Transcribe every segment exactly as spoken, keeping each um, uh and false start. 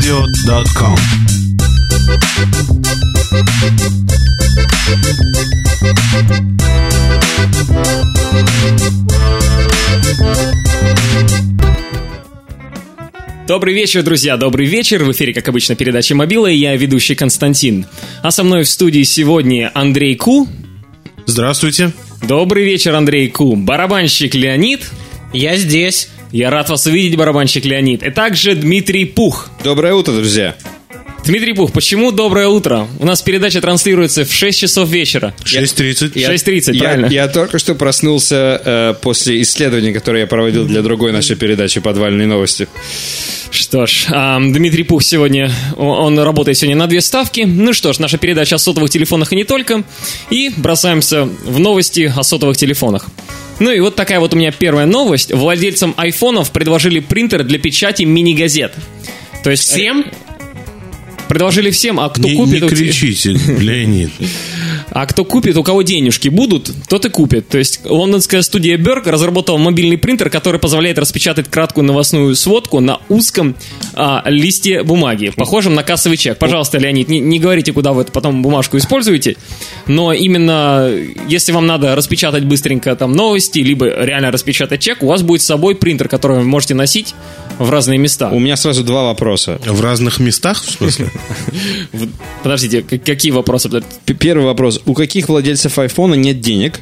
радио точка ком. Добрый вечер, друзья, добрый вечер. В эфире, как обычно, передача «Мобила», и я ведущий Константин. А со мной в студии сегодня Андрей Ку. Здравствуйте. Добрый вечер, Андрей Ку. Барабанщик Леонид. Я здесь. Я рад вас увидеть, барабанщик Леонид. И также Дмитрий Пух. Доброе утро, друзья. Дмитрий Пух, почему доброе утро? У нас передача транслируется в шесть часов вечера. шесть тридцать. шесть тридцать, я, правильно. Я, я только что проснулся э, после исследования, которое я проводил для другой нашей передачи «Подвальные новости». Что ж, а, Дмитрий Пух сегодня, он работает сегодня на две ставки. Ну что ж, наша передача о сотовых телефонах и не только. И бросаемся в новости о сотовых телефонах. Ну и вот такая вот у меня первая новость. Владельцам айфонов предложили принтер для печати мини-газет. То есть... Всем? Предложили всем, а кто не, купит... Не кричите, Леонид. А кто купит, у кого денежки будут, тот и купит. То есть лондонская студия Берг разработала мобильный принтер, который позволяет распечатать краткую новостную сводку на узком а, листе бумаги, похожем на кассовый чек. Пожалуйста, Леонид, не, не говорите, куда вы потом бумажку используете, но именно если вам надо распечатать быстренько там новости, либо реально распечатать чек, у вас будет с собой принтер, который вы можете носить в разные места. У меня сразу два вопроса. В разных местах, в смысле? Подождите, какие вопросы? Первый вопрос. У каких владельцев айфона нет денег?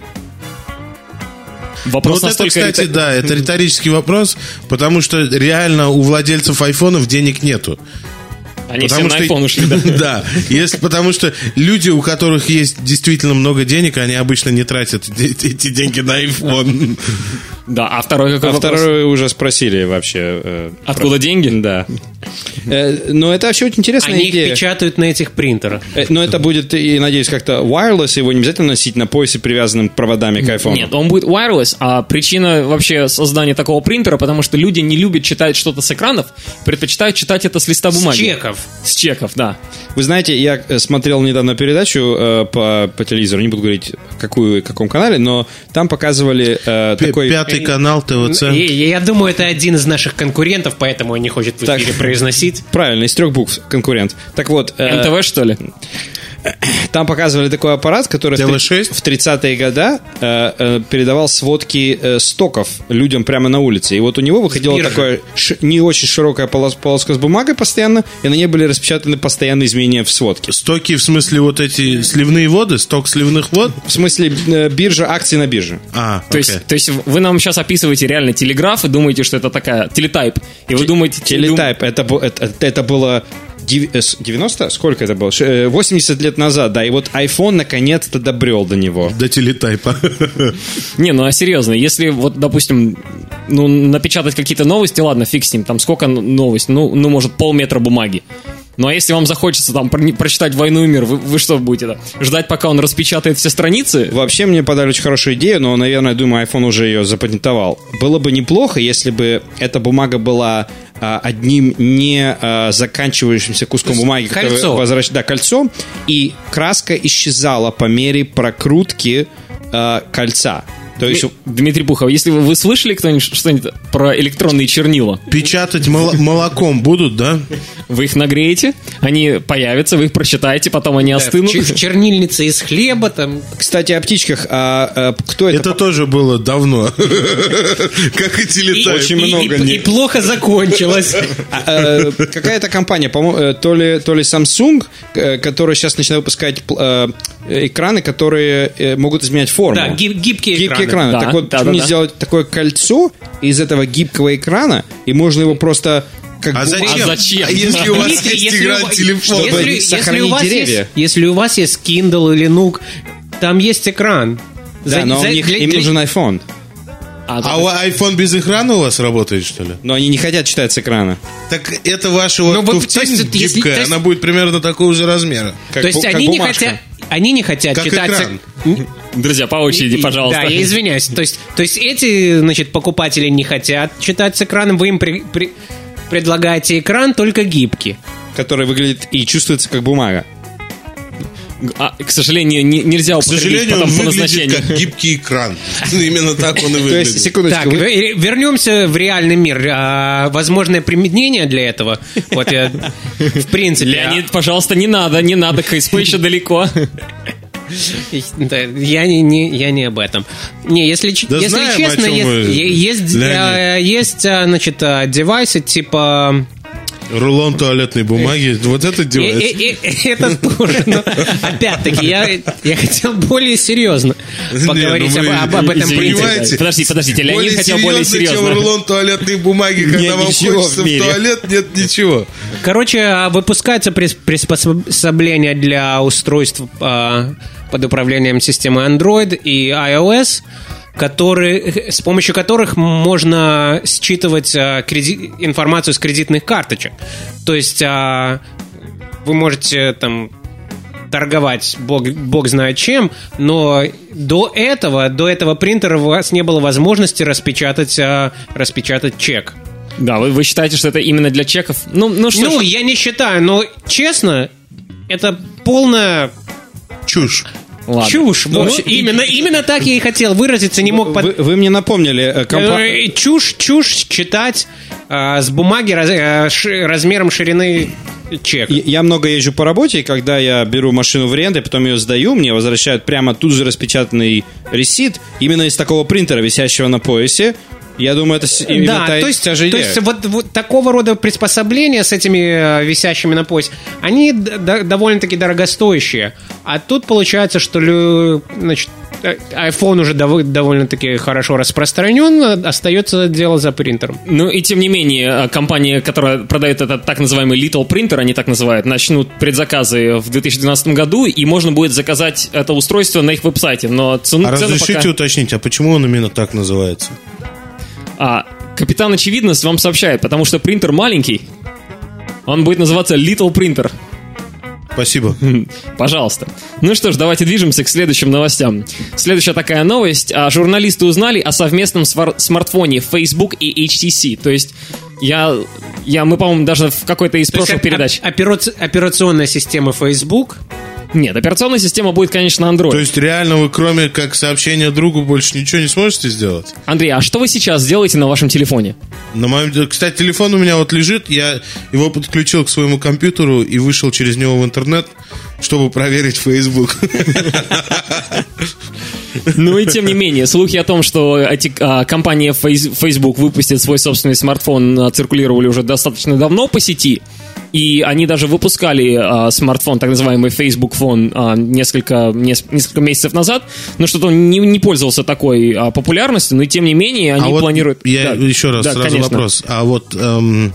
Вопрос вот это, настолько... кстати, да, это риторический вопрос, потому что реально у владельцев айфонов денег нету. Они потому все на что, iPhone ушли, да? Да, если, потому что люди, у которых есть действительно много денег, они обычно не тратят эти, эти деньги на iPhone. Да, а второй какой а вопрос? второй уже спросили вообще. Э, Откуда про... деньги? Да. Э, но это вообще очень интересная Они идея. их печатают на этих принтерах. Э, но это будет, и надеюсь, как-то wireless, его не обязательно носить на поясе, привязанным проводами к айфону. Нет, он будет wireless, а причина вообще создания такого принтера, потому что люди не любят читать что-то с экранов, предпочитают читать это с листа бумаги. С чеков. С чеков, да. Вы знаете, я смотрел недавно передачу э, по, по телевизору, не буду говорить, какую, каком канале, но там показывали э, такой... Пятый канал ТВЦ. Я, я думаю, это один из наших конкурентов, поэтому он не хочет в эфире Так. произносить. Правильно, из трех букв конкурент. Так вот... э, эн тэ вэ, что ли? Там показывали такой аппарат, который тэ вэ шесть? в тридцатые годы э, э, передавал сводки э, стоков людям прямо на улице. И вот у него выходила такая ш- не очень широкая полос- полоска с бумагой постоянно, и на ней были распечатаны постоянные изменения в сводке. Стоки, в смысле, вот эти сливные воды? Сток сливных вод? В смысле, э, биржа, акции на бирже. А, То окей. есть, то есть вы нам сейчас описываете реально телеграф и думаете, что это такая телетайп. И вы думаете... Телетайп, это, бу- это, это было... девяносто? Сколько это было? Ш- восемьдесят лет назад, да. И вот iPhone наконец-то добрел до него. До телетайпа. Не, ну а серьезно, если вот, допустим, ну, напечатать какие-то новости, ладно, фиг с ним, там сколько новостей? Ну, ну, может, полметра бумаги. Ну, а если вам захочется там про- прочитать «Войну и мир», вы, вы что будете? Да? Ждать, пока он распечатает все страницы? Вообще мне подали очень хорошую идею, но, наверное, думаю, iPhone уже ее запатентовал. Было бы неплохо, если бы эта бумага была а, одним не а, заканчивающимся куском бумаги, кольцо. Возвращ... Да, кольцо, и краска исчезала по мере прокрутки а, кольца. То есть... Дмитрий Пухов, если вы, вы слышали кто-нибудь что-нибудь про электронные чернила? Печатать мол- молоком будут, да? Вы их нагреете, они появятся, вы их прочитаете, потом они остынут. Ч- чернильница из хлеба там. Кстати, о птичках. А, а, кто это? Это тоже было давно. Как и телетайп. Очень и, много и- не- и плохо закончилось. А, э, Какая-то компания, по-моему, э, то ли, то ли Samsung, э, которая сейчас начинает выпускать э, экраны, которые э, могут изменять форму. Да, гиб- гибкие Гибкие экраны. экраны. Да, Так вот, да, почему да, не да. сделать такое кольцо из этого гибкого экрана, и можно его просто... Как А бумагу- зачем? А зачем? А если у вас Если- есть если игра у на вас- телефон? чтобы Если, если сохранить у вас деревья. есть, если у вас есть Kindle или Nook, там есть экран. Да, За- но за- у них, для- им для- нужен iPhone. А, А у iPhone без экрана у вас работает, что ли? Но они не хотят читать с экрана. Так это ваша Ну, вот вот, туфтень то есть, если- гибкая, то есть- она будет примерно такого же размера. Как То есть бу- как они не, бумажка. хотят, они не хотят Как читать... экран. друзья, по очереди, И- пожалуйста. Да, я извиняюсь. То есть, то есть эти, значит, покупатели не хотят читать с экраном, вы им при- при- предлагаете экран только гибкий. Который выглядит и чувствуется как бумага. А, к сожалению, не, нельзя К употребить сожалению, потом он по выглядит назначению. как гибкий экран. Именно так он и То есть, выглядит. секундочку. Так, вы- ве- вернемся в реальный мир. А, возможное применение для этого? Вот я, в принципе... Леонид, пожалуйста, не надо, не надо, КСП еще далеко. Да, я, не, не, я не об этом. Не, если, ч- Да если знаем, честно, о чем есть, вы, е- есть, Леонид. а, есть, а, значит, а, девайсы типа... Рулон туалетной бумаги. Вот это И- девайс. и- и- это тоже. Но, опять-таки, я, я хотел более серьезно поговорить Не, ну вы об, об- об этом извините. принципе. Понимаете? Подожди, подождите, Леонид хотел более чем серьезно. рулон туалетной бумаги, когда Нет вам ничего хочется в в мире. туалет, нет ничего. Короче, а, выпускаются прис- приспособления для устройств а, под управлением системы Android и iOS, которые, с помощью которых можно считывать а, креди- информацию с кредитных карточек. То есть а, вы можете там торговать бог, бог знает чем, но до этого, до этого принтера у вас не было возможности распечатать, а, распечатать чек. Да, вы, вы считаете, что это именно для чеков? Ну, ну что Ну, ж, я не считаю, но честно, это полная Чушь. ладно. чушь. Ну, Вот, вообще, именно, именно так я и хотел выразиться, не мог под... Вы, вы мне напомнили, э, компа- Э, чушь, чушь читать а, с бумаги раз- а, ши- размером ширины чек. Я я много езжу по работе, и когда я беру машину в аренду, и потом ее сдаю, мне возвращают прямо тут же распечатанный ресит, именно из такого принтера, висящего на поясе. Я думаю, это с- именно Да, та, то есть, та же то идея. есть вот, вот такого рода приспособления с этими э, висящими на поясе, они д- д- довольно-таки дорогостоящие. А тут получается, что лю- значит, э, iPhone уже дов- довольно-таки хорошо распространен, а остается дело за принтером. Ну и тем не менее, компания, которая продает этот так называемый Little Printer, они так называют, начнут предзаказы в две тысячи двенадцатом году, и можно будет заказать это устройство на их веб-сайте. Но цену, А цену разрешите пока... уточнить, а почему он именно так называется? А, Капитан Очевидность вам сообщает, потому что принтер маленький, он будет называться Little Printer. Спасибо. Пожалуйста. Ну что ж, давайте движемся к следующим новостям. Следующая такая новость. А, Журналисты узнали о совместном свар- смартфоне Facebook и эйч ти си. То есть я, я мы, по-моему, даже в какой-то из То есть прошлых о- передач... операци- операционная система Facebook. Нет, операционная система будет, конечно, Android. То есть реально вы кроме как сообщения другу больше ничего не сможете сделать? Андрей, а что вы сейчас делаете на вашем телефоне? На моем... Кстати, телефон у меня вот лежит, я его подключил к своему компьютеру и вышел через него в интернет, чтобы проверить Facebook. Ну и тем не менее, слухи о том, что эти, а, компания Фейс- Facebook выпустит свой собственный смартфон, а, циркулировали уже достаточно давно по сети. И они даже выпускали а, смартфон, так называемый Facebook Phone, а, несколько, нес- несколько месяцев назад. Но что-то он не, не пользовался такой а, популярностью, но и тем не менее они А вот планируют... я Да. еще раз Да, сразу конечно. вопрос. А вот эм,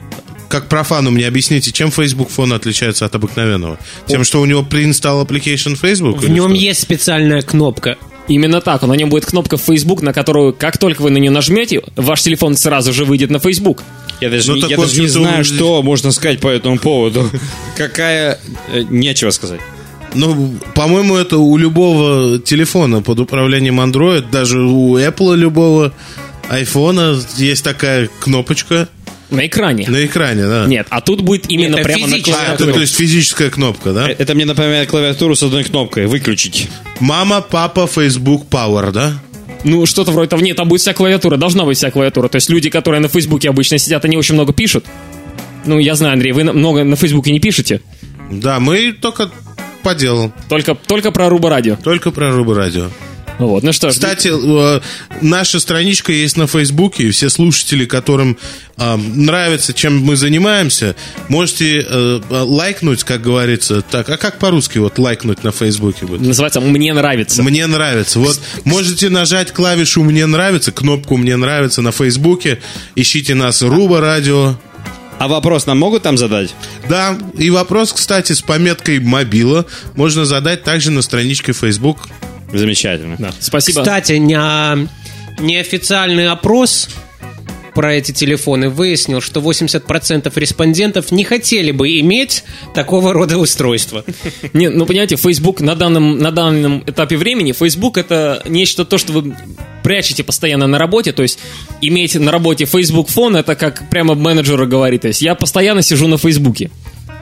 как профану мне объясните, чем Facebook Phone отличается от обыкновенного? Тем, что у него pre-install application Facebook? В или нем что? есть специальная кнопка. Именно так. На нем будет кнопка Facebook, на которую, как только вы на нее нажмете, ваш телефон сразу же выйдет на Facebook. Я даже, Ну, не- так я вот, даже не что знаю, вы- что можно сказать по этому поводу. Какая... э, Нечего сказать. Ну, по-моему, это у любого телефона под управлением Android, даже у Apple любого айфона есть такая кнопочка На экране. на экране, да. Нет, а тут будет именно Нет, прямо на физически. А, это, клавиатуре. то есть физическая кнопка, да? Э, Это мне напоминает клавиатуру с одной кнопкой. Выключить. Мама, папа, Facebook, Power, да? Ну, что-то вроде того. Нет, там будет вся клавиатура, должна быть вся клавиатура. То есть люди, которые на Фейсбуке обычно сидят, они очень много пишут. Ну, я знаю, Андрей, вы на- много на Фейсбуке не пишете. Да, мы только по делу. Только, только про Руба Радио. Только про Рубы Радио. Вот, ну что ж. Кстати, э, наша страничка есть на Фейсбуке, и все слушатели, которым э, нравится, чем мы занимаемся, можете э, э, лайкнуть, как говорится. Так, а как по-русски вот лайкнуть на Фейсбуке будет? Называется «Мне нравится». Мне нравится. Вот можете нажать клавишу «Мне нравится», кнопку «Мне нравится» на Фейсбуке. Ищите нас Руба Радио. А вопрос нам могут там задать? Да, и вопрос, кстати, с пометкой «Мобила» можно задать также на страничке Facebook. Замечательно. Да, спасибо. Кстати, не- неофициальный опрос про эти телефоны выяснил, что восемьдесят процентов респондентов не хотели бы иметь такого рода устройства. Не, ну, понимаете, Facebook на данном, на данном этапе времени, Facebook это нечто то, что вы прячете постоянно на работе, то есть иметь на работе Facebook Phone, это как прямо менеджеру говорит, то есть я постоянно сижу на Фейсбуке.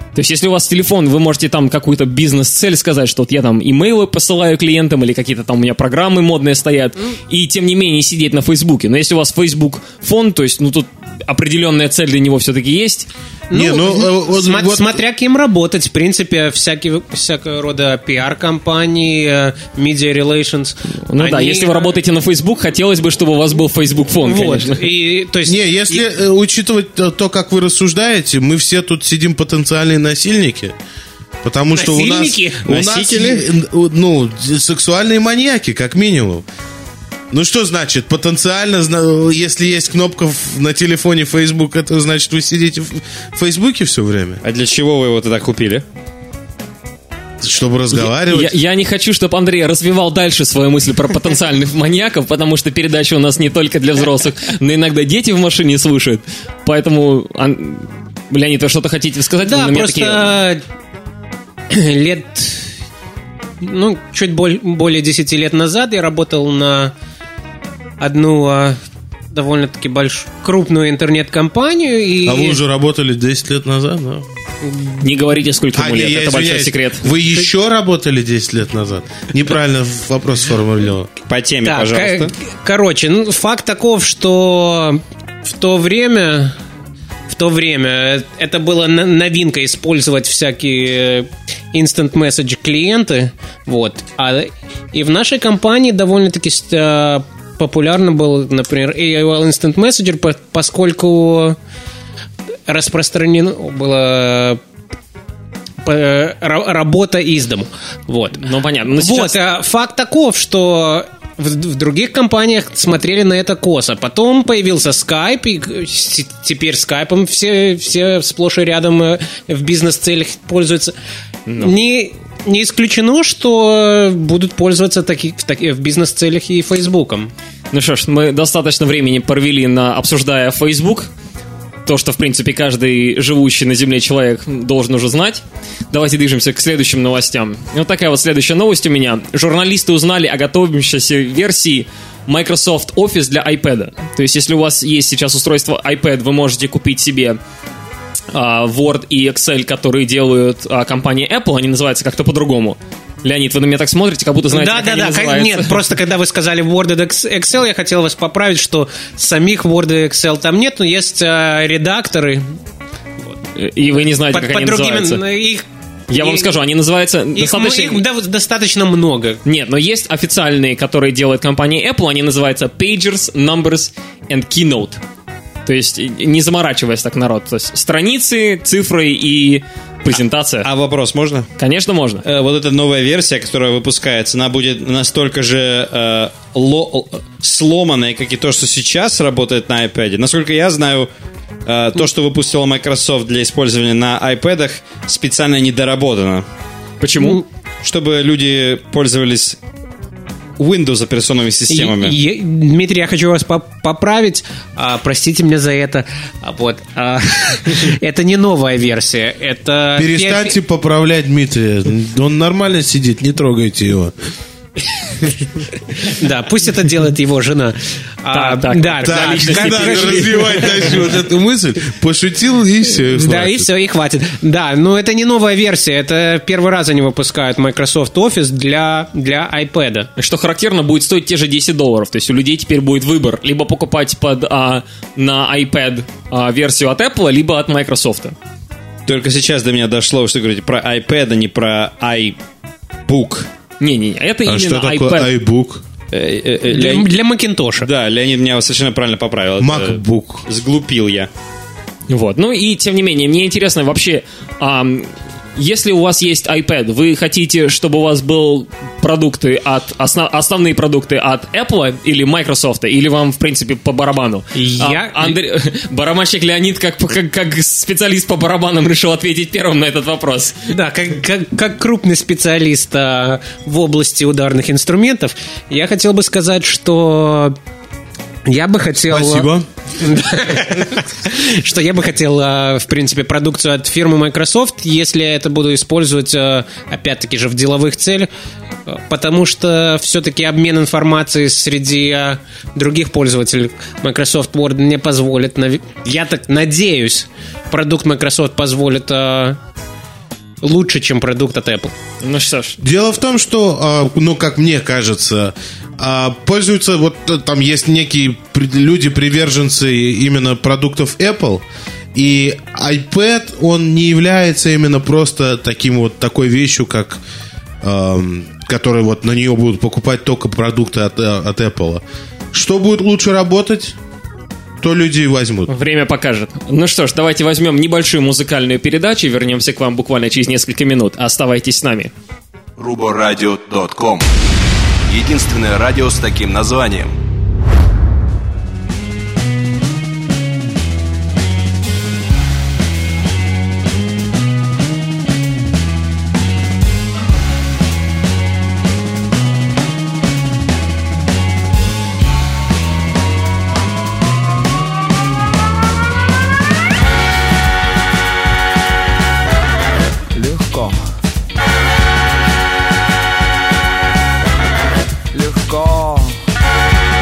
То есть, если у вас телефон, вы можете там какую-то бизнес-цель сказать, что вот я там имейлы посылаю клиентам, или какие-то там у меня программы модные стоят, и тем не менее сидеть на Фейсбуке. Но если у вас Facebook фон, то есть, ну, тут определенная цель для него все-таки есть. Не, ну, ну вот, см- вот... смотря кем работать, в принципе, всякие, всякого рода пиар-компании, media relations. Ну они... да, если вы работаете на Facebook, хотелось бы, чтобы у вас был Facebook фон, вот. конечно. И, то есть, Не, если и... учитывать то, то, как вы рассуждаете, мы все тут сидим потенциальные насильники. Потому что у нас, у нас ну, сексуальные маньяки, как минимум. Ну что значит, потенциально, если есть кнопка на телефоне Facebook, это значит, вы сидите в Фейсбуке все время? А для чего вы его тогда купили? Чтобы разговаривать. Я, я, я не хочу, чтобы Андрей развивал дальше свою мысль про потенциальных маньяков, потому что передача у нас не только для взрослых, но иногда дети в машине слушают. Поэтому, Ан... Леонид, вы что-то хотите сказать? Да, вы просто такие... лет... Ну, чуть более десяти лет назад я работал на одну а, довольно-таки большую, крупную интернет-компанию. И... А вы уже работали десять лет назад, да? Не говорите, сколько ему а, лет, не, это большой секрет. Вы еще работали десять лет назад? Неправильно вопрос сформулировал. По теме, так, пожалуйста. К- короче, ну, факт таков, что в то время... В то время это была новинка использовать всякие instant message клиенты, вот. А, и в нашей компании довольно-таки популярно был, например, эй о эл Instant Messenger, поскольку распространено было работа из дому. Вот. Ну, понятно. Но сейчас... Вот, а факт таков, что в, в других компаниях смотрели на это косо. Потом появился Skype, и теперь скайпом все, все сплошь и рядом в бизнес-целях пользуются. No. Не, не исключено, что будут пользоваться таки, в, таки, в бизнес-целях и Фейсбуком. Ну что ж, мы достаточно времени провели, на, обсуждая Facebook. То, что, в принципе, каждый живущий на Земле человек должен уже знать. Давайте движемся к следующим новостям. И вот такая вот следующая новость у меня. Журналисты узнали о готовящейся версии Microsoft Office для iPad. То есть, если у вас есть сейчас устройство iPad, вы можете купить себе а, Word и Excel, которые делают а, компания Apple. Они называются как-то по-другому. Леонид, вы на меня так смотрите, как будто знаете, да, как да, они да, называются. Нет, просто когда вы сказали Word и Excel, я хотел вас поправить, что самих Word и Excel там нет, но есть э, редакторы. И вы не знаете, под, как под они другими, называются. Их, Я вам их, скажу, они называются их, достаточно... Их да, достаточно много. Нет, но есть официальные, которые делает компания Apple, они называются Pages, Numbers and Keynote. То есть, не заморачиваясь так, народ. То есть, страницы, цифры и презентация. А, а вопрос можно? Конечно, можно. Э, вот эта новая версия, которая выпускается, она будет настолько же э, ло, сломанной, как и то, что сейчас работает на iPad. Насколько я знаю, э, то, что выпустила Microsoft для использования на iPad'ах, специально недоработано. Почему? Чтобы люди пользовались Windows операционными системами. Я, я, Дмитрий, я хочу вас поправить. А, простите меня за это. А, вот. А, это не новая версия. Это Перестаньте поправлять Дмитрия. Он нормально сидит, не трогайте его. Да, пусть это делает его жена. А, да, так, да, Так, да, когда развивать дальше вот эту мысль, пошутил и все. И да, и все, и хватит. Да, но это не новая версия, это первый раз они выпускают Microsoft Office для, для iPad. Что характерно, будет стоить те же десять долларов. То есть у людей теперь будет выбор. Либо покупать под, а, на iPad а, версию от Apple, либо от Microsoft. Только сейчас до меня дошло, что вы говорите про iPad, а не про iBook. Не-не, это а именно что такое iPad. iBook? Для, для Macintosh. Да, Леонид меня совершенно правильно поправил. MacBook. Сглупил я. Вот. Ну и тем не менее, мне интересно вообще, а, если у вас есть iPad, вы хотите, чтобы у вас был продукты от основ, основные продукты от Apple или Microsoft, или вам в принципе по барабану? Я... А, Андрей, барабанщик Леонид как, как, как специалист по барабанам решил ответить первым на этот вопрос. Да, как, как, как крупный специалист а, в области ударных инструментов, я хотел бы сказать, что я бы хотел... Спасибо. Что я бы хотел, в принципе, продукцию от фирмы Microsoft, если я это буду использовать, опять-таки же, в деловых целях, потому что все-таки обмен информацией среди других пользователей Microsoft Word не позволит, я так надеюсь, продукт Microsoft позволит лучше, чем продукт от Apple. Ну что ж. Дело в том, что, ну, как мне кажется, пользуются, вот там есть некие люди-приверженцы именно продуктов Apple, и iPad, он не является именно просто таким вот, такой вещью, как, которые вот на нее будут покупать только продукты от, от Apple. Что будет лучше работать? То люди и возьмут. Время покажет. Ну что ж, давайте возьмем небольшую музыкальную передачу и вернемся к вам буквально через несколько минут. Оставайтесь с нами. руборадио точка ком. Единственное радио с таким названием. Легко.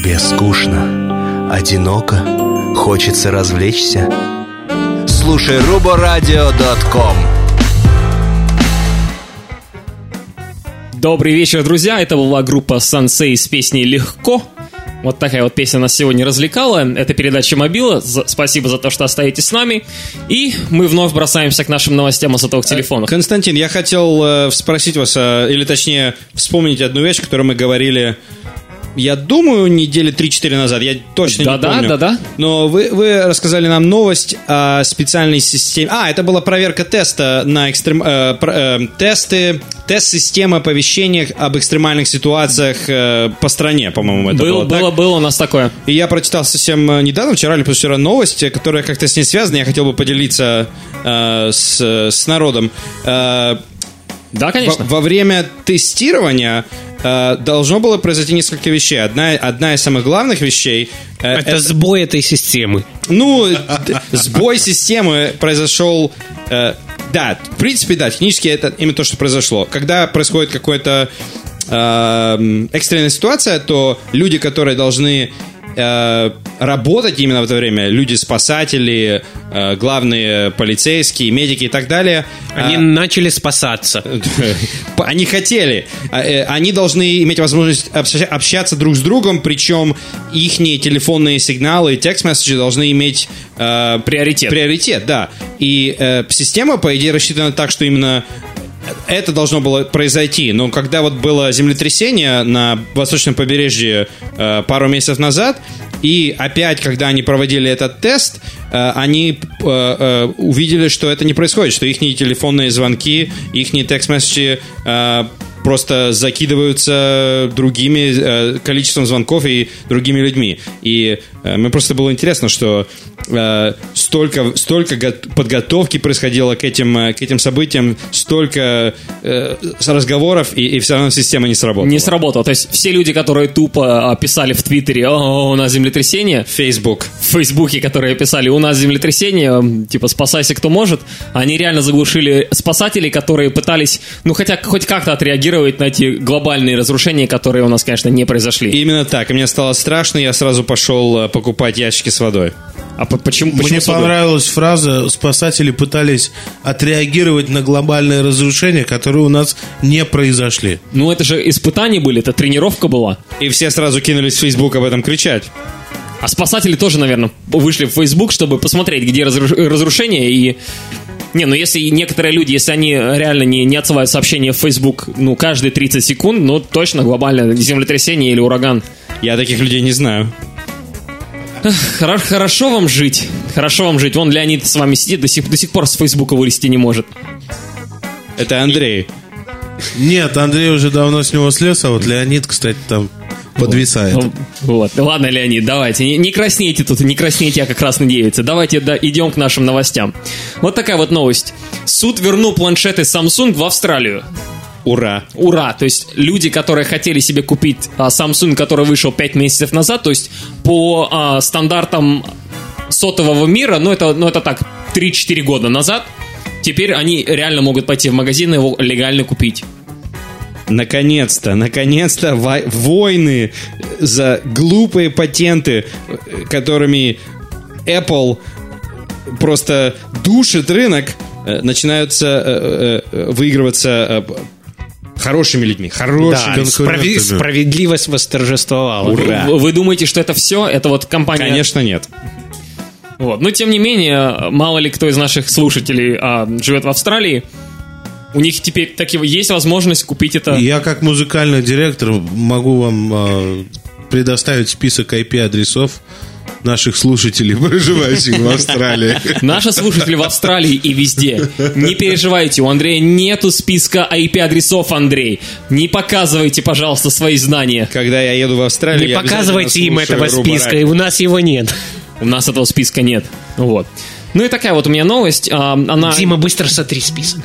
Тебе скучно, одиноко, хочется развлечься? Слушай руборадио точка ком. Добрый вечер, друзья. Это была группа Сансей с песней «Легко». Вот такая вот песня нас сегодня развлекала. Это передача «Мобила». Спасибо за то, что остаетесь с нами. И мы вновь бросаемся к нашим новостям о сотовых телефонах. Константин, я хотел э, спросить вас, э, или точнее вспомнить одну вещь, о которой мы говорили, я думаю, недели три-четыре назад. Я точно да, не да, помню. Да, да, да. Но вы, вы рассказали нам новость о специальной системе. А, это была проверка теста на экстрем... э, про, э, тесты, тест системы оповещения об экстремальных ситуациях э, по стране, по-моему, это Был, было. Было, так? было у нас такое. И я прочитал совсем недавно, вчера или позавчера, новость, которая как-то с ней связана. Я хотел бы поделиться э, с, с народом. Э, Да, конечно. Во, во время тестирования э, должно было произойти несколько вещей. Одна, одна из самых главных вещей... Э, это, это сбой этой системы. Ну, д- сбой системы произошел... Э, да, в принципе, да, технически это именно то, что произошло. Когда происходит какая-то э, экстренная ситуация, то люди, которые должны... работать именно в это время, люди-спасатели, главные полицейские, медики и так далее. Они а, начали спасаться. Они хотели. Они должны иметь возможность общаться друг с другом, причем их телефонные сигналы и текст-месседжи должны иметь приоритет. Приоритет, да. И система, по идее, рассчитана так, что именно это должно было произойти, но когда вот было землетрясение на восточном побережье э, пару месяцев назад, и опять, когда они проводили этот тест, э, они э, э, увидели, что это не происходит, что их телефонные звонки, их текст-месседжи э, просто закидываются другими э, количеством звонков и другими людьми. И э, мне просто было интересно, что э, столько, столько го- подготовки происходило к этим, к этим событиям, столько э, разговоров, и, и все равно система не сработала. Не сработала. То есть все люди, которые тупо писали в Твиттере: «О, у нас землетрясение», Facebook. в Фейсбуке, которые писали: «У нас землетрясение», типа «спасайся, кто может», они реально заглушили спасателей, которые пытались, ну, хотя хоть как-то отреагировать на эти глобальные разрушения, которые у нас, конечно, не произошли. Именно так. И мне стало страшно, я сразу пошел покупать ящики с водой. А почему? Мне почему понравилась фраза: спасатели пытались отреагировать на глобальные разрушения, которые у нас не произошли. Ну, это же испытания были, это тренировка была. И все сразу кинулись в Facebook об этом кричать. А спасатели тоже, наверное, вышли в Facebook, чтобы посмотреть, где разруш- разрушения. И... Не, ну если некоторые люди, если они реально не, не отсылают сообщения в Facebook, ну, каждые тридцать секунд, ну, точно глобальное землетрясение или ураган. Я таких людей не знаю. Хорошо, хорошо вам жить. Хорошо вам жить. Вон Леонид с вами сидит, до сих, до сих пор с Фейсбука вылезти не может. Это Андрей. Нет, Андрей уже давно с него слез, а вот Леонид, кстати, там подвисает. Вот. Вот. Ладно, Леонид, давайте. Не, не краснейте тут, не краснейте, я как красная девица. Давайте да, идем к нашим новостям. Вот такая вот новость. Суд вернул планшеты Samsung в Австралию. Ура. Ура! То есть люди, которые хотели себе купить а, Samsung, который вышел пять месяцев назад, то есть по а, стандартам сотового мира, ну это, ну это так, три-четыре года назад, теперь они реально могут пойти в магазин и его легально купить. Наконец-то, наконец-то во- войны за глупые патенты, которыми Apple просто душит рынок, начинаются э, э, выигрываться э, хорошими людьми. Хорошими. Да, справи- справедливость восторжествовала. Ура. Вы, вы думаете, что это все? Это вот компания... Конечно, нет. Вот. Но тем не менее, мало ли кто из наших слушателей а, живет в Австралии, у них теперь таки есть возможность купить это. Я как музыкальный директор могу вам э, предоставить список ай пи-адресов наших слушателей, проживающих в Австралии. Наши слушатели в Австралии и везде. Не переживайте, у Андрея нету списка ай пи-адресов, Андрей. Не показывайте, пожалуйста, свои знания. Когда я еду в Австралию, Не я показывайте им обязательно этого слушаю списка, Рубо и у нас его нет. У нас этого списка нет. Вот. Ну и такая вот у меня новость. А, она... Дима, быстро сотри список.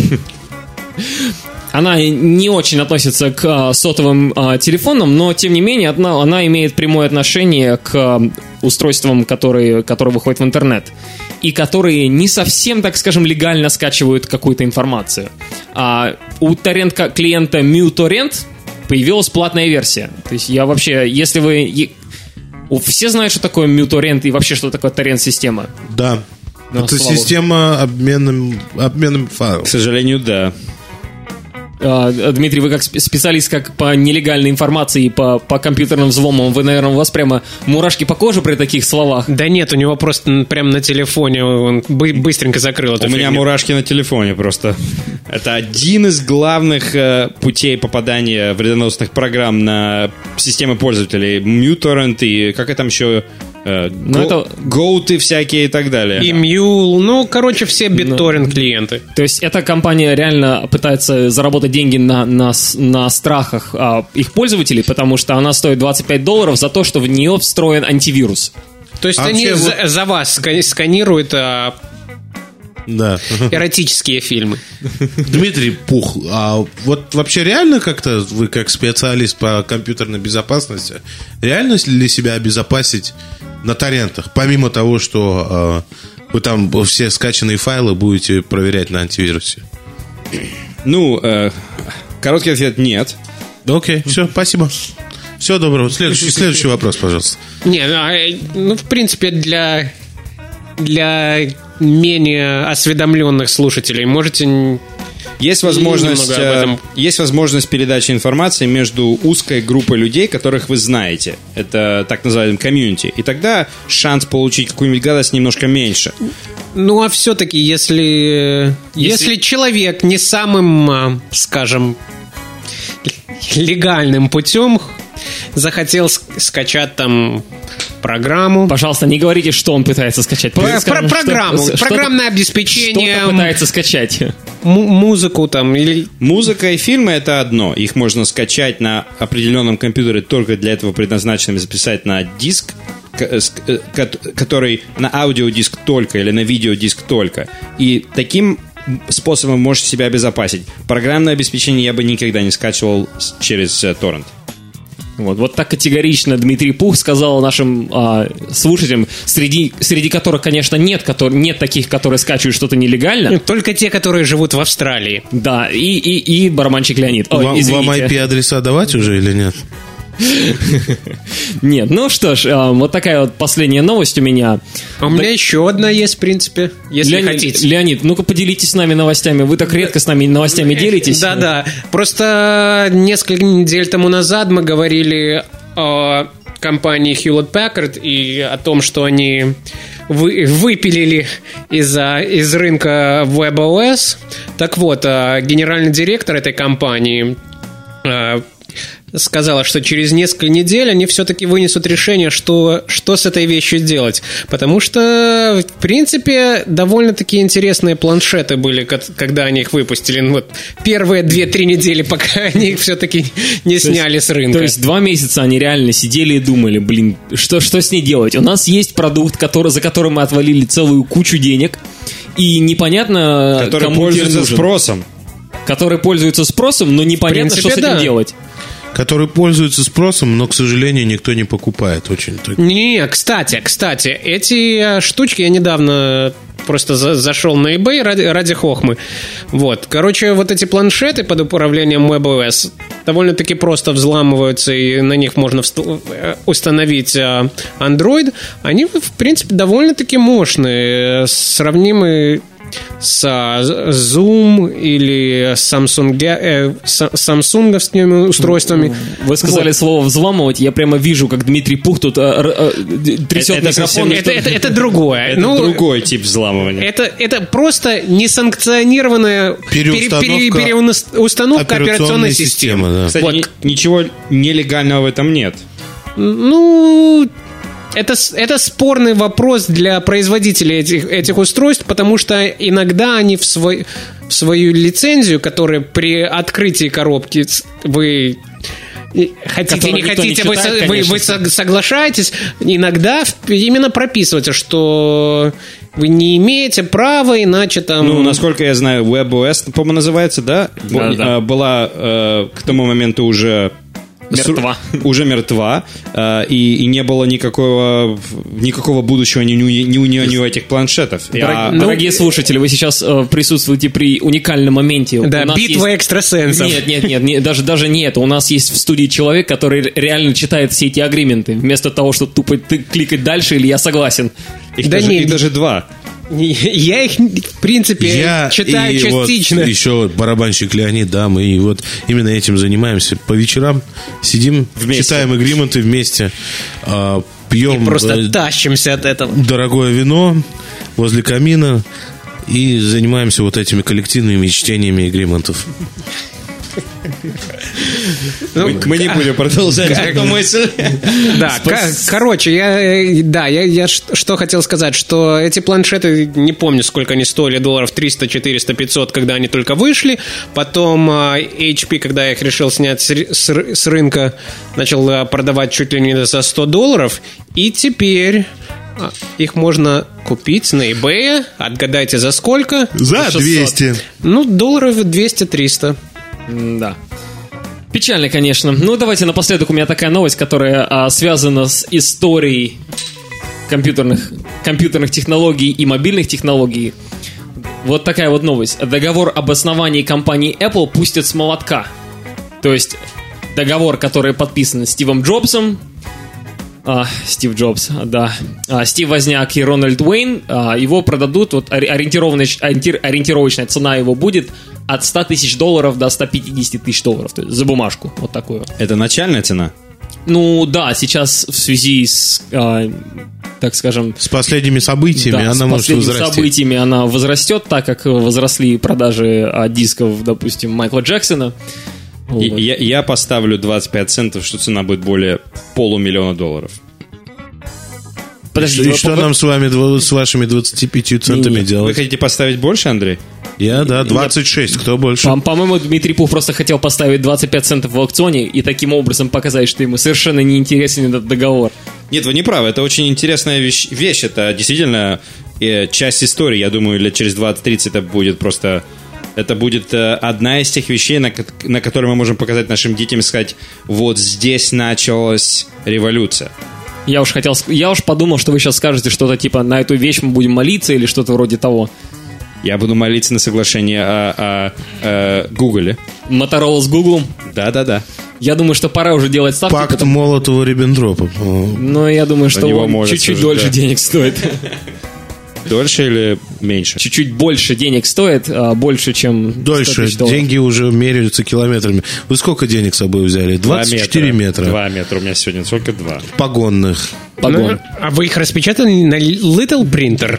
Она не очень относится к а, сотовым а, телефонам, но, тем не менее, она, она имеет прямое отношение к а, устройствам, которые, которые выходят в интернет. И которые не совсем, так скажем, легально скачивают какую-то информацию. А у торрент-клиента MuTorrent появилась платная версия. То есть я вообще, если вы... Все знают, что такое мьюторрент и вообще, что такое торрент-система? Да. Ну, это слава система обменом, обменом файлов. К сожалению, да. А, Дмитрий, вы как специалист как по нелегальной информации и по, по компьютерным взломам, вы, наверное, у вас прямо мурашки по коже при таких словах? Да нет, у него просто прямо на телефоне он бы- быстренько закрыл эту У меня фигню. мурашки на телефоне просто. Это один из главных э, путей попадания вредоносных программ на системы пользователей. мьюторрент и как это там еще... Э, Ну, го- это- гоуты всякие и так далее. И Мьюл, ну, короче, все BitTorrent клиенты. То есть эта компания реально пытается заработать деньги на, на, с- на страхах а, их пользователей, потому что она стоит двадцать пять долларов за то, что в нее встроен антивирус. То есть А они вообще за, за вас ска- сканируют а, Да. эротические фильмы. Дмитрий Пух, а вот вообще реально как-то вы, как специалист по компьютерной безопасности, реально ли себя обезопасить на торрентах, помимо того, что э, вы там все скачанные файлы будете проверять на антивирусе? Ну, э, короткий ответ – нет. Да, окей, все, спасибо. Всего доброго. Следующий, следующий вопрос, пожалуйста. Не, ну, а, э, ну, в принципе, для, для менее осведомленных слушателей можете... н- Есть возможность, немного об этом. э, есть возможность передачи информации между узкой группой людей, которых вы знаете. Это так называемый комьюнити. И тогда шанс получить какую-нибудь гадость немножко меньше. Ну, а все-таки, если, если... Если- человек не самым, а, скажем, легальным путем захотел ск- скачать там программу... Пожалуйста, не говорите, что он пытается скачать. Про- Просто скажем, про- программу, что- что- программное обеспечение, Что-то пытается скачать. му- музыку там или... Музыка и фильмы – это одно. Их можно скачать на определенном компьютере, только для этого предназначенном, записать на диск, к- э, ск- э, кот- который на аудиодиск только или на видеодиск только. И таким способом можете себя обезопасить. Программное обеспечение я бы никогда не скачивал с- через э, торрент. Вот, вот так категорично Дмитрий Пух сказал нашим а, слушателям, среди, среди которых, конечно, нет, которые, нет таких, которые скачивают что-то нелегально. Только те, которые живут в Австралии. Да, и, и, и барабанщик Леонид. Ой, Вам, извините. вам ай пи-адреса давать уже или нет? Нет, ну что ж, а, вот такая вот последняя новость у меня. А у меня еще одна есть, в принципе, если Леонид, хотите. Леонид, ну-ка поделитесь с нами новостями. Вы так редко с нами новостями делитесь. Да-да. Просто несколько недель тому назад мы говорили о компании Hewlett-Packard и о том, что они вы, выпилили из, из рынка WebOS. Так вот, генеральный директор этой компании сказала, что через несколько недель они все-таки вынесут решение, что, что с этой вещью делать. Потому что, в принципе, довольно-таки интересные планшеты были, когда они их выпустили. Ну, вот первые две-три недели, пока они их все-таки не То сняли есть, с рынка. То есть два месяца они реально сидели и думали, блин, что, что с ней делать? У нас есть продукт, который, за который мы отвалили целую кучу денег, и непонятно, Который кому пользуется теперь нужен. спросом. Который пользуется спросом, но непонятно, принципе, что с этим да. делать. Который пользуется спросом, но, к сожалению, никто не покупает. Очень так. Не, кстати, кстати, эти э, штучки я недавно просто за- зашел на eBay ради, ради хохмы. Вот, короче, вот эти планшеты под управлением WebOS довольно-таки просто взламываются, и на них можно вст- э, установить э, Android. Они, в принципе, довольно-таки мощные, э, сравнимы с э, Zoom или Samsung, э, с- самсунговскими устройствами. Вы сказали Вот. слово «взламывать», я прямо вижу, как Дмитрий Пух тут э, э, э, трясет Это микрофон. совсем и Это, что- это, это другое. Это Ну, другой тип взламывания. Это, это просто несанкционированная Переустановка пере- пере- переустановка операционной системы. да. Кстати, Вот. ни- ничего нелегального в этом нет. Ну, это, с- это спорный вопрос для производителей этих, этих устройств, потому что иногда они в, свой, в свою лицензию, которая при открытии коробки с- вы... и Хотите, Которую не никто не хотите, вы, читает, со- вы, вы конечно. сог- соглашаетесь, иногда в- именно прописывается, что вы не имеете права, иначе там... Ну, насколько я знаю, WebOS, по-моему, называется, да? Да, Б- да. а, Была э, к тому моменту уже Мертва. Уже мертва, э, и, и не было никакого, никакого будущего ни, ни, ни у нее, ни у этих планшетов. Дорог, а, дорогие ну, слушатели, вы сейчас э, присутствуете при уникальном моменте. Да, битва есть... экстрасенсов. Нет, нет, нет, нет, даже, даже не это. У нас есть в студии человек, который реально читает все эти агрименты, вместо того, чтобы тупо ты кликать дальше или я согласен. Их, да даже, не, их даже два. Я их, в принципе, я читаю частично. Вот еще барабанщик Леонид, да, мы вот именно этим занимаемся. По вечерам сидим, вместе. Читаем агрименты вместе, пьем... И просто тащимся от этого. Дорогое вино возле камина и занимаемся вот этими коллективными чтениями агриментов. Ну, мы, мы не будем продолжать эту мысль. Да, короче, я, да, я, я что хотел сказать, что эти планшеты, не помню, сколько они стоили, долларов триста, четыреста, пятьсот, когда они только вышли. Потом эйч пи, когда я их решил снять с, с, с рынка, начал продавать чуть ли не за сто долларов. И теперь... их можно купить на eBay. Отгадайте, за сколько? За двести. Ну, долларов двести-триста. Да. Печально, конечно. Ну, давайте напоследок, у меня такая новость, которая а, связана с историей компьютерных, компьютерных технологий и мобильных технологий. Вот такая вот новость. Договор об основании компании Apple пустят с молотка. То есть договор, который подписан Стивом Джобсом. А, Стив Джобс, да. А, Стив Возняк и Рональд Уэйн, а, его продадут, вот ориентировочная, ориентировочная цена его будет от ста тысяч долларов до ста пятидесяти тысяч долларов, то есть за бумажку, вот такую. Это начальная цена? Ну да, сейчас в связи с, а, так скажем... С последними событиями да, она может возрасти. с последними событиями она возрастет, так как возросли продажи а, дисков, допустим, Майкла Джексона. Вот. Я, я поставлю двадцать пять центов, что цена будет более полумиллиона долларов. Подожди, и что по... нам с вами, с вашими двадцатью пятью центами Нет. делать? Вы хотите поставить больше, Андрей? Я, да, двадцать шесть, кто больше? По- по-моему, Дмитрий Пух просто хотел поставить двадцать пять центов в аукционе и таким образом показать, что ему совершенно не интересен этот договор. Нет, вы не правы, это очень интересная вещь, вещь. Это действительно э, часть истории. Я думаю, лет через двадцать-тридцать это будет просто... Это будет э, одна из тех вещей, на, на которые мы можем показать нашим детям и сказать, вот здесь началась революция. Я уж хотел, я уж подумал, что вы сейчас скажете что-то типа на эту вещь мы будем молиться или что-то вроде того. Я буду молиться на соглашение о, о, о Гугле. Моторола с Гуглом? Да-да-да. Я думаю, что пора уже делать ставки. Пакт потому... Молотова-Риббентропа. Но я думаю, что он чуть-чуть дольше да. денег стоит. Дольше или меньше? Чуть-чуть больше денег стоит, а больше, чем дольше. Деньги уже меряются километрами. Вы сколько денег с собой взяли? двадцать четыре метра. Два метра. У меня сегодня сколько? Два. Погонных. Погон. Ну, а вы их распечатали на Little Printer?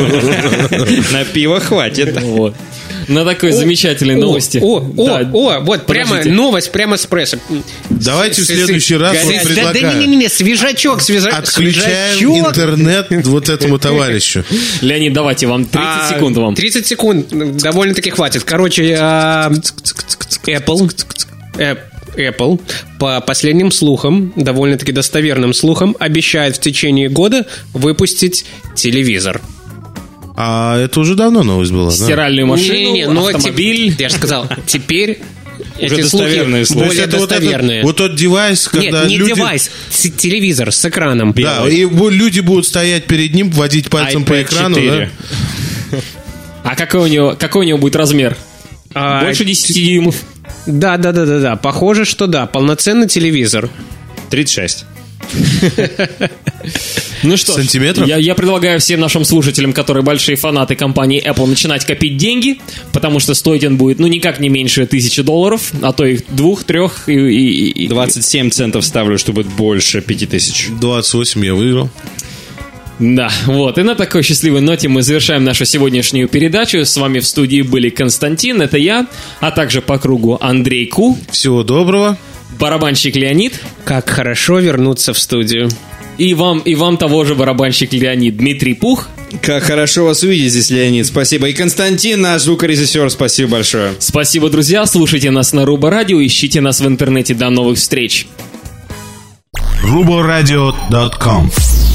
На пиво хватит. Вот. На такой замечательной новости. О, о, о, вот прямо новость прямо с прессы. Давайте в следующий раз предлагаю. Да не-не-не, свежачок, свежачок. Отключаем интернет вот этому товарищу. Леонид, давайте вам тридцать секунд вам. тридцать секунд довольно-таки хватит. Короче, Apple... Apple, по последним слухам, довольно-таки достоверным слухам, обещает в течение года выпустить телевизор. А это уже давно новость была, стиральную да? машину, не, не, автомобиль. Те, я же сказал, теперь уже эти достоверные слухи более это достоверные. Вот, это, вот тот девайс, когда Нет, не люди... девайс, телевизор с экраном. Да, и люди будут стоять перед ним, водить пальцем по экрану, да? А какой у него, какой у него будет размер? А, больше десяти дюймов? Да, да, да, да, да. Похоже, что да. Полноценный телевизор. тридцать шесть. Ну что сантиметров? Я, я предлагаю всем нашим слушателям, которые большие фанаты компании Apple, начинать копить деньги, потому что стоить он будет, ну, никак не меньше тысячи долларов, а то их двух, трех и... и, и двадцать семь центов ставлю, что будет больше пяти тысяч. двадцать восемь я выиграл. Да, вот. И на такой счастливой ноте мы завершаем нашу сегодняшнюю передачу. С вами в студии были Константин, это я, а также по кругу Андрей Ку. Всего доброго. Барабанщик Леонид. Как хорошо вернуться в студию. И вам, и вам того же барабанщик Леонид, Дмитрий Пух. Как хорошо вас увидеть здесь, Леонид, спасибо. И Константин, наш звукорежиссер, спасибо большое. Спасибо, друзья, слушайте нас на Рубо Радио, ищите нас в интернете. До новых встреч. рубо радио точка ком